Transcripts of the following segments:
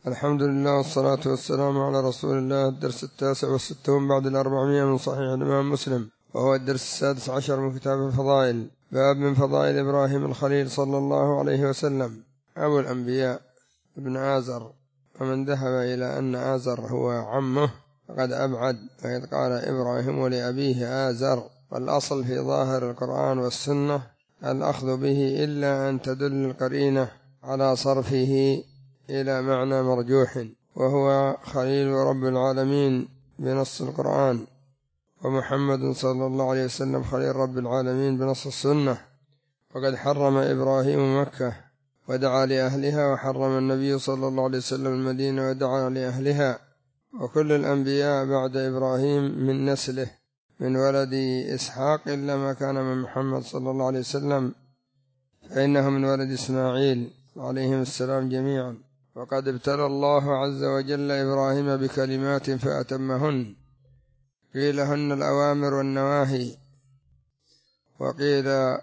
الحمد لله والصلاة والسلام على رسول الله. الدرس 69 بعد 400 من صحيح الإمام مسلم، وهو الدرس 16 من كتاب الفضائل. باب من فضائل إبراهيم الخليل صلى الله عليه وسلم. أبو الأنبياء ابن آزر، ومن ذهب إلى أن آزر هو عمه فقد أبعد، فإذ قال إبراهيم لأبيه آزر. والأصل في ظاهر القرآن والسنة الأخذ به إلا أن تدل القرينة على صرفه إلى معنى مرجوح، وهو خليل رب العالمين بنص القرآن، ومحمد صلى الله عليه وسلم خليل رب العالمين بنص السنة. وقد حرم إبراهيم مكة ودعا لأهلها، وحرم النبي صلى الله عليه وسلم المدينة ودعا لأهلها. وكل الأنبياء بعد إبراهيم من نسله من ولد إسحاق، إلا ما كان من محمد صلى الله عليه وسلم فإنه من ولد إسماعيل عليهم السلام جميعا. وقد ابتلى الله عز وجل إبراهيم بكلمات فأتمهن، قيل هن الأوامر والنواهي، وقيل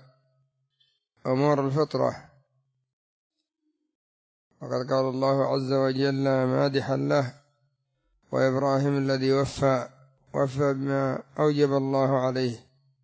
أمور الفطرة. وقد قال الله عز وجل مادحا له: وإبراهيم الذي وفى بما أوجب الله عليه.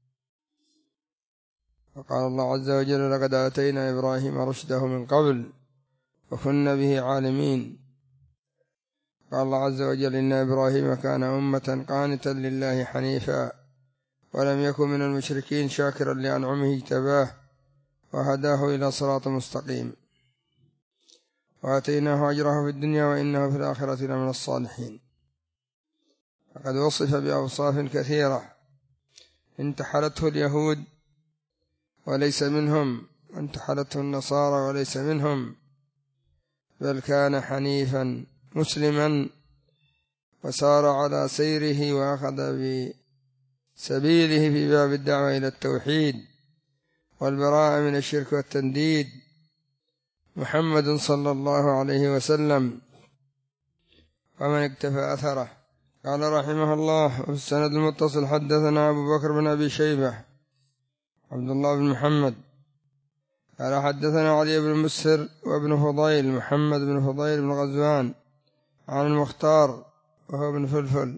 وقال الله عز وجل: لقد آتينا إبراهيم رشده من قبل وكنا به عالمين. قال الله عز وجل: إن إبراهيم كان أمة قانتا لله حنيفا ولم يكن من المشركين شاكرا لأنعمه اجتباه وهداه إلى صراط مستقيم، وآتيناه أجره في الدنيا وإنه في الآخرة لمن الصالحين. فقد وصف بأوصاف كثيرة انتحلته اليهود وليس منهم، وانتحلته النصارى وليس منهم، بل كان حنيفا مسلما، وسار على سيره وأخذ بسبيله في باب الدعوة إلى التوحيد والبراءة من الشرك والتنديد، محمد صلى الله عليه وسلم، ومن اكتفى أثره. قال رحمه الله: وفي السند المتصل حدثنا أبو بكر بن أبي شيبة عبد الله بن محمد قال حدثنا علي بن مسهر وابن فضيل محمد بن فضيل بن غزوان عن المختار وهو ابن فلفل.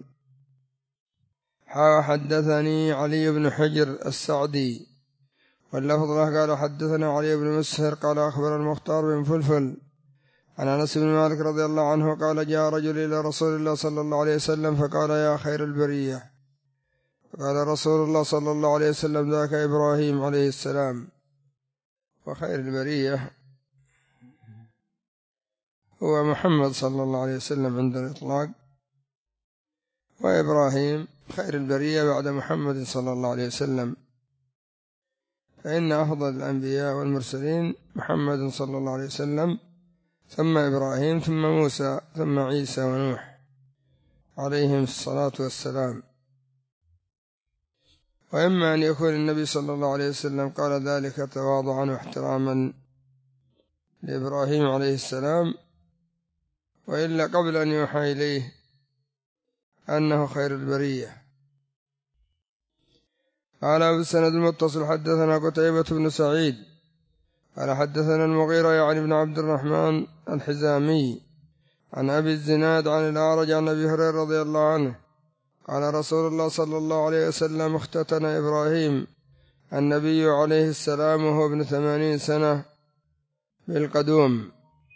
حدثني علي بن حجر السعدي واللفظ له قال حدثنا علي بن مسهر قال أخبر المختار بن فلفل عن أنس بن مالك رضي الله عنه قال: جاء رجل إلى رسول الله صلى الله عليه وسلم فقال: يا خير البرية. فقال رسول الله صلى الله عليه وسلم: ذاك إبراهيم عليه السلام. وخير البرية هو محمد صلى الله عليه وسلم عند الإطلاق، وإبراهيم خير البرية بعد محمد صلى الله عليه وسلم، فإن أفضل الأنبياء والمرسلين محمد صلى الله عليه وسلم، ثم إبراهيم، ثم موسى، ثم عيسى ونوح عليهم الصلاة والسلام. وإما أن يكون النبي صلى الله عليه وسلم قال ذلك تواضعا واحتراما لإبراهيم عليه السلام، وإلا قبل أن يوحى إليه أنه خير البرية. قال أبو السند المتصل حدثنا قتيبة بن سعيد قال حدثنا المغيرة يعني بن عبد الرحمن الحزامي عن أبي الزناد عن الأعرج عن أبي هريرة رضي الله عنه قال رسول الله صلى الله عليه وسلم: اختتن إبراهيم النبي عليه السلام وهو ابن 80 سنة بالقدوم.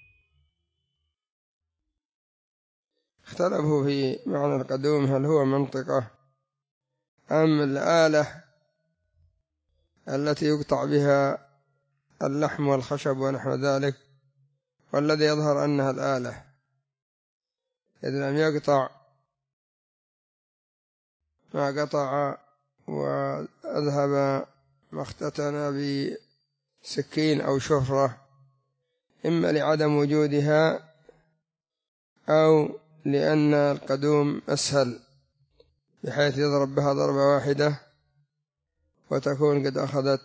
اختلفوا في معنى القدوم، هل هو منطقة أم الآلة التي يقطع بها اللحم والخشب ونحو ذلك، والذي يظهر أنها الآلة، إذ لم يقطع ما قطع وأذهب ما اختتن بسكين أو شفرة، إما لعدم وجودها أو لأن القدوم أسهل بحيث يضرب بها ضربة واحدة وتكون قد أخذت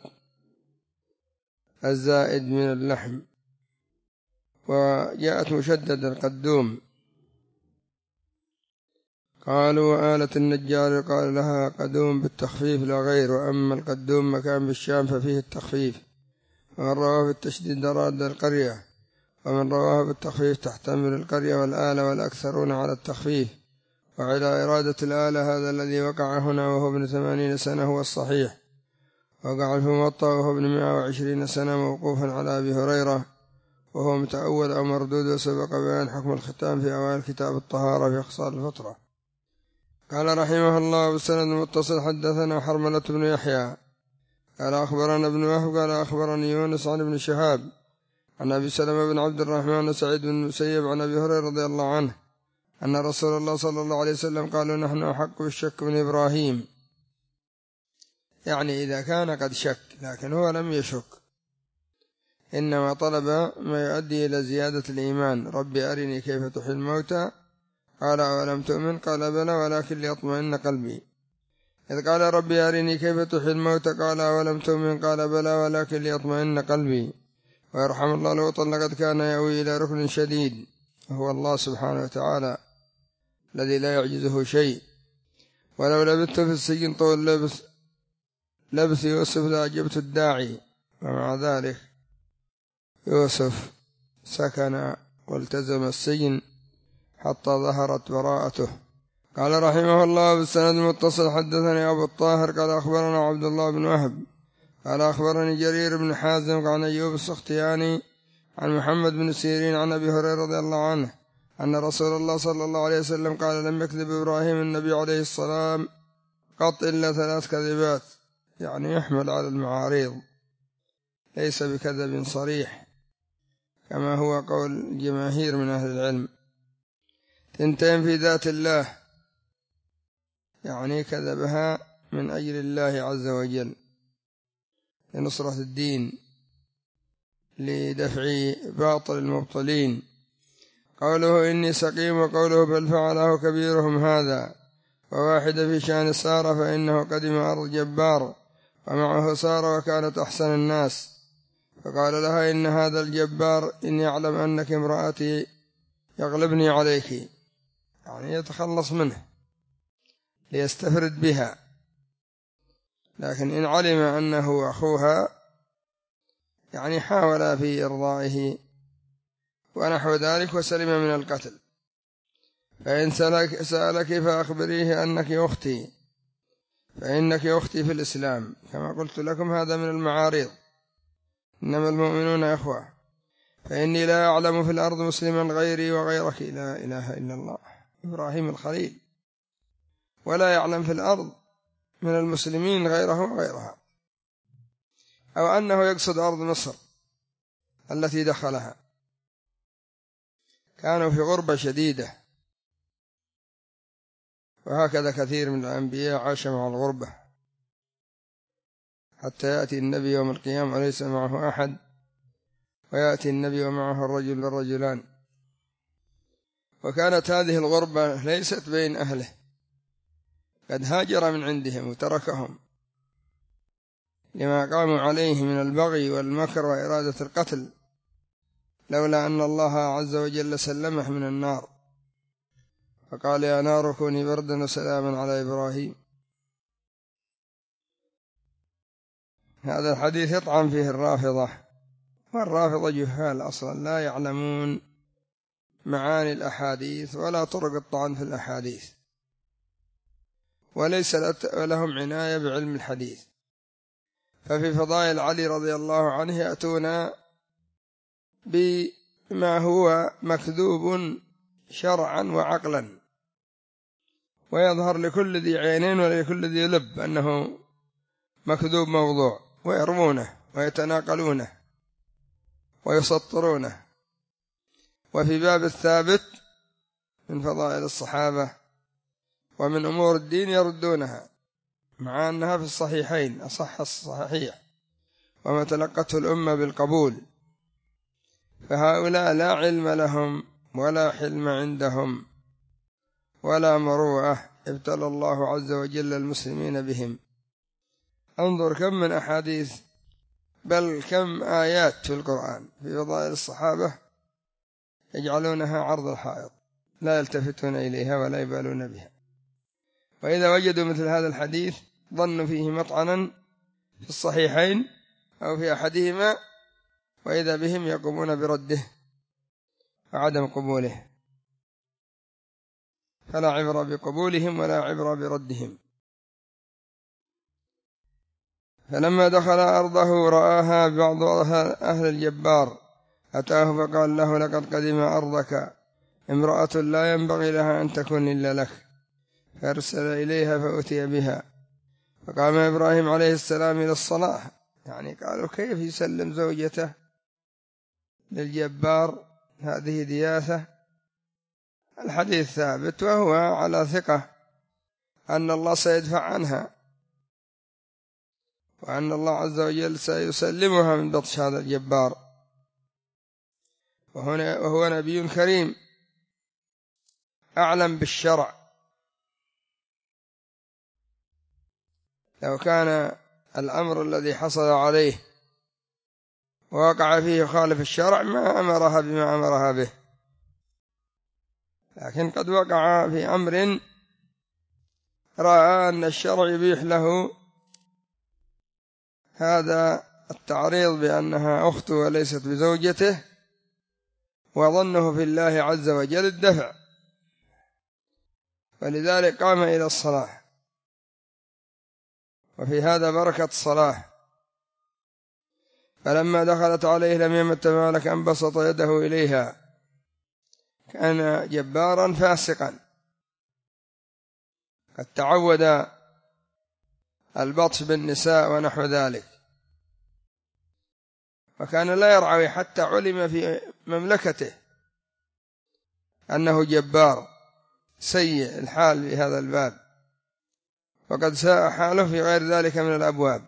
الزائد من اللحم. وجاءت مشدد القدوم. قالوا آلة النجار قال لها قدوم بالتخفيف لا غير، وأما القدوم مكان بالشام ففيه التخفيف، ومن رواه في التشديد أراد القرية، ومن رواه بالتخفيف تحتمل القرية والآلة والأكثرون على التخفيف، وعلى إرادة الآلة هذا الذي وقع هنا وهو ابن 80 سنة هو الصحيح، وقع في موطأ وهو ابن 120 سنة موقوفا على أبي هريرة وهو متأول أو مردود، وسبق بيان حكم الختام في أوائل كتاب الطهارة في خصال الفطرة. قال رحمه الله بالسند المتصل حدثنا حرملة بن يحيى قال أخبرنا ابن وهب قال أخبرني يونس عن ابن شهاب عن أبي سلمة بن عبد الرحمن سعيد بن المسيب عن أبي هريرة رضي الله عنه أن رسول الله صلى الله عليه وسلم قالوا نحن أحق بالشك من إبراهيم، يعني إذا كان قد شك لكن هو لم يشك، إنما طلب ما يؤدي إلى زيادة الإيمان. ربي أرني كيف تحيي الموتى قال أولم تؤمن قال بلى ولكن ليطمئن قلبي. إذ قال ربي أرني كيف تحيي الموتى قال أولم تؤمن قال بلى ولكن ليطمئن قلبي. ويرحم الله لوطا لقد كان يأوي إلى ركن شديد وهو الله سبحانه وتعالى الذي لا يعجزه شيء. ولو لبثت في السجن طول لبث يوسف لأجبت الداعي، ومع ذلك يوسف سكن والتزم السجن حتى ظهرت براءته. قال رحمه الله بالسند المتصل حدثني أبو الطاهر قال أخبرنا عبد الله بن وهب قال أخبرني جرير بن حازم عن أيوب السختياني عن محمد بن سيرين عن أبي هريرة رضي الله عنه أن رسول الله صلى الله عليه وسلم قال لم يكذب إبراهيم النبي عليه السلام قط إلا 3 كذبات، يعني يحمل على المعاريض، ليس بكذب صريح كما هو قول جماهير من أهل العلم. 2 في ذات الله، يعني كذبها من أجل الله عز وجل لنصرة الدين لدفع باطل المبطلين. قوله إني سقيم وقوله بل فعله كبيرهم هذا. وواحد في شأن سارة فإنه قدم أرض جبار ومعه سارة وكانت أحسن الناس، فقال لها إن هذا الجبار إن يعلم أنك امرأتي يغلبني عليك، يعني يتخلص منه ليستفرد بها، لكن إن علم أنه أخوها يعني حاول في إرضائه ونحو ذلك وسلم من القتل. فإن سألك فأخبريه أنك أختي، فإنك أختي في الإسلام، كما قلت لكم هذا من المعارض، إنما المؤمنون إخوة. فإني لا أعلم في الأرض مسلما غيري وغيرك، لا إله إلا الله إبراهيم الخليل، ولا يعلم في الأرض من المسلمين غيره وغيرها، أو أنه يقصد أرض مصر التي دخلها. كانوا في غربة شديدة، وهكذا كثير من الأنبياء عاش مع الغربة حتى يأتي النبي يوم القيامة وليس معه أحد، ويأتي النبي ومعه الرجل والرجلان. وكانت هذه الغربة ليست بين أهله، قد هاجر من عندهم وتركهم لما قاموا عليه من البغي والمكر وإرادة القتل، لولا أن الله عز وجل سلمه من النار فقال يا نار كوني بردا وسلاما على إبراهيم. هذا الحديث يطعن فيه الرافضة، والرافضة جهال أصلا لا يعلمون معاني الأحاديث ولا طرق الطعن في الأحاديث، وليس لهم عناية بعلم الحديث. ففي فضائل علي رضي الله عنه يأتون بما هو مكذوب شرعا وعقلا، ويظهر لكل ذي عينين ولكل ذي لب أنه مكذوب موضوع، ويرمونه ويتناقلونه ويسطرونه. وفي باب الثابت من فضائل الصحابة ومن أمور الدين يردونها، مع أنها في الصحيحين أصح الصحيح وما تلقته الأمة بالقبول. فهؤلاء لا علم لهم ولا حلم عندهم ولا مروءة ابتلى الله عز وجل المسلمين بهم. انظر كم من أحاديث بل كم آيات في القرآن في فضائل الصحابة يجعلونها عرض الحائط، لا يلتفتون إليها ولا يبالون بها. وإذا وجدوا مثل هذا الحديث ظنوا فيه مطعنا في الصحيحين أو في أحدهما، وإذا بهم يقومون برده وعدم قبوله، فلا عبرة بقبولهم ولا عبرة بردهم. فلما دخل أرضه رآها بعض أهل الجبار أتاه فقال له لقد قدم أرضك امرأة لا ينبغي لها أن تكون إلا لك، فأرسل إليها فأتي بها، فقام إبراهيم عليه السلام إلى الصلاة. يعني قالوا كيف يسلم زوجته للجبار؟ هذه دياثة. الحديث ثابت، وهو على ثقة أن الله سيدفع عنها، وأن الله عز وجل سيسلمها من بطش هذا الجبار، وهو نبي كريم أعلم بالشرع. لو كان الأمر الذي حصل عليه ووقع فيه خالف الشرع ما أمرها بما أمرها به، لكن قد وقع في أمر رأى أن الشرع يبيح له هذا التعريض بأنها أخته وليست بزوجته، وظنه في الله عز وجل الدفع، فلذلك قام إلى الصلاة. وفي هذا بركة الصلاة. فلما دخلت عليه لم يمت مالك أن بسط يده إليها، كان جبارا فاسقا قد تعود البطش بالنساء ونحو ذلك، وكان لا يرعوي حتى علم في مملكته أنه جبار سيء الحال في هذا الباب، وقد ساء حاله في غير ذلك من الأبواب.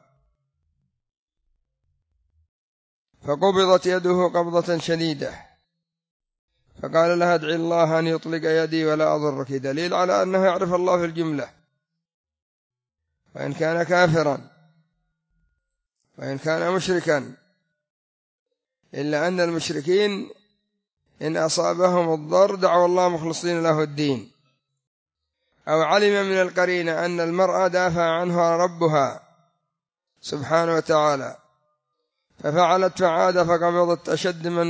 فقبضت يده قبضة شديدة، فقال لها ادعي الله أن يطلق يدي ولا أضرك، دليل على أنه يعرف الله في الجملة، وإن كان كافرا وإن كان مشركا، إلا أن المشركين إن أصابهم الضر دعوا الله مخلصين له الدين، أو علم من القرينة أن المرأة دافع عنها ربها سبحانه وتعالى ففعلت فعاد فقبضت أشد من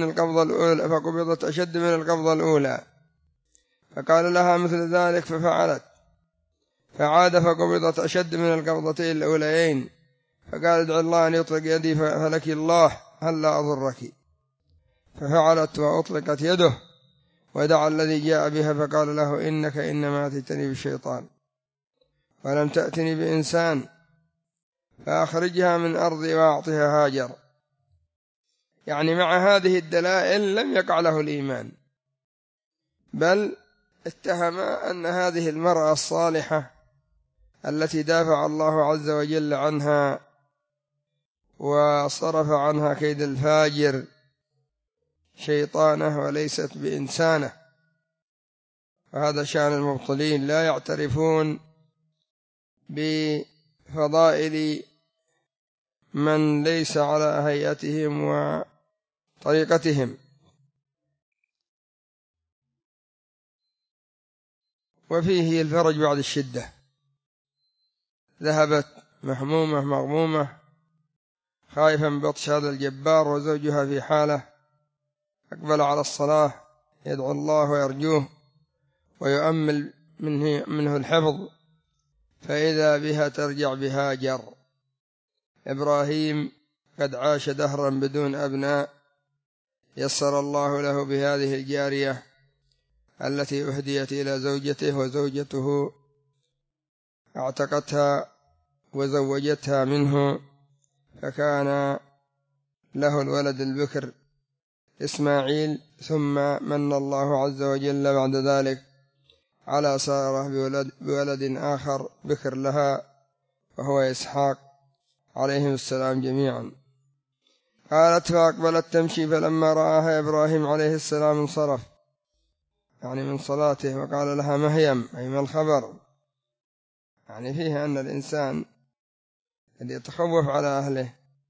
القبضة الأولى، فقال لها مثل ذلك ففعلت فعاد فقبضت أشد من القبضتين الأوليين، فقال ادعي الله أن يطلق يدي فلك الله هل لا أضرك، ففعلت وأطلقت يده، ودعا الذي جاء بها فقال له إنك إنما أتيتني بالشيطان ولم تأتني بإنسان، فأخرجها من أرضي وأعطها هاجر. يعني مع هذه الدلائل لم يقع له الإيمان، بل اتهم أن هذه المرأة الصالحة التي دافع الله عز وجل عنها وصرف عنها كيد الفاجر شيطانه وليست بإنسانه. وهذا شأن المبطلين، لا يعترفون بفضائل من ليس على هيئتهم وطريقتهم. وفيه الفرج بعد الشدة، ذهبت محمومة مغمومة خائفا من بطش هذا الجبار، وزوجها في حالة أقبل على الصلاة يدعو الله ويرجوه ويؤمل منه الحفظ، فإذا بها ترجع بهاجر. إبراهيم قد عاش دهرا بدون أبناء، يسر الله له بهذه الجارية التي أهديت إلى زوجته، وزوجته اعتقتها وزوجتها منه، فكان له الولد البكر إسماعيل، ثم من الله عز وجل بعد ذلك على سارة بولد آخر بكر لها وهو إسحاق عليهم السلام جميعا. قالت فأقبلت تمشي، فلما رآها إبراهيم عليه السلام انصرف، يعني من صلاته، وقال لها مهيم أي ما الخبر. يعني فيه أن الإنسان قد يتخوف على أهله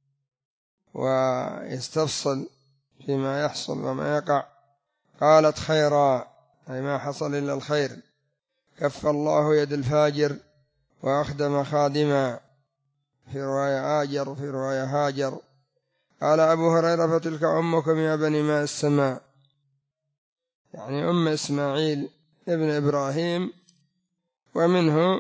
ويستفصل فيما يحصل وما يقع. قالت خيرا أي ما حصل إلا الخير، كف الله يد الفاجر وأخدم خادما، في رواية آجر وفي رواية هاجر. قال أبو هريرة فتلك أمكم يا بني ماء السماء. يعني أم إسماعيل ابن إبراهيم، ومنه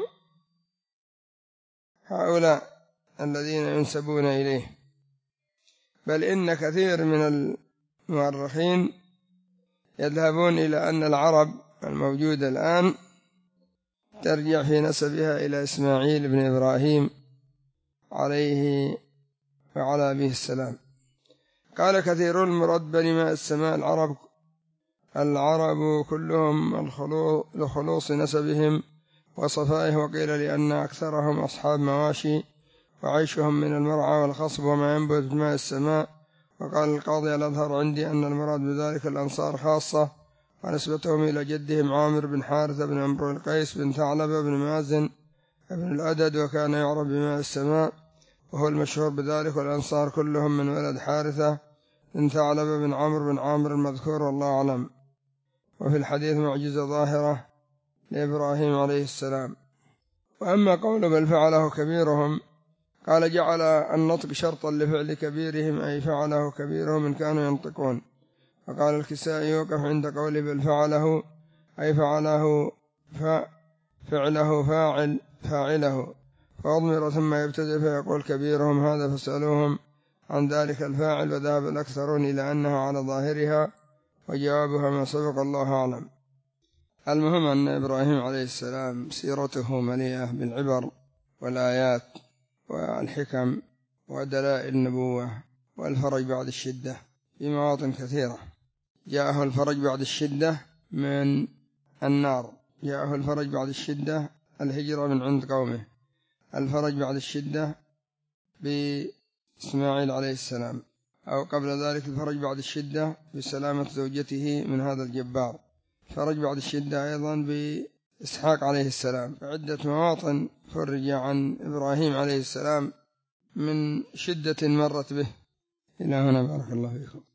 هؤلاء الذين ينسبون إليه. بل إن كثير من المؤرخين يذهبون إلى أن العرب الموجودة الآن ترجع في نسبها إلى إسماعيل بن إبراهيم عليه وعلى أبيه السلام. قال كثير المراد بني ماء السماء العرب كلهم لخلوص نسبهم وصفائه، وقيل لأن أكثرهم أصحاب مواشي وعيشهم من المرعى والخصب وما ينبت بماء السماء. وقال القاضي الأظهر عندي أن المراد بذلك الأنصار خاصة، ونسبتهم إلى جدهم عامر بن حارثة بن عمرو القيس بن ثعلبة بن مازن بن الأدد، وكان يعرف بماء السماء وهو المشهور بذلك. والأنصار كلهم من ولد حارثة بن ثعلبة بن عمرو بن عامر المذكور، والله أعلم. وفي الحديث معجزة ظاهرة لإبراهيم عليه السلام. وأما قول بل فعله كبيرهم، قال جعل النطق شرطا لفعل كبيرهم، أي فعله كبيرهم إن كانوا ينطقون. فقال الكسائي يوقف عند قوله بل فعله، أي فعله فاعله، فأضمر ثم يبتدئ فيقول كبيرهم هذا فاسألوهم عن ذلك الفاعل. وذهب الأكثرون إلى أنها على ظاهرها، وجوابها ما سبق، الله أعلم. المهم أن إبراهيم عليه السلام سيرته مليئة بالعبر والآيات والحكم ودلائل النبوة والفرج بعد الشدة في مواطن كثيرة. جاءه الفرج بعد الشدة من النار، جاءه الفرج بعد الشدة الهجرة من عند قومه، الفرج بعد الشدة بإسماعيل عليه السلام، أو قبل ذلك الفرج بعد الشدة بسلامة زوجته من هذا الجبار، فرج بعد الشدة أيضا بإسحاق عليه السلام. فعدة مواطن فرج عن إبراهيم عليه السلام من شدة مرت به. إلى هنا بارك الله فيكم.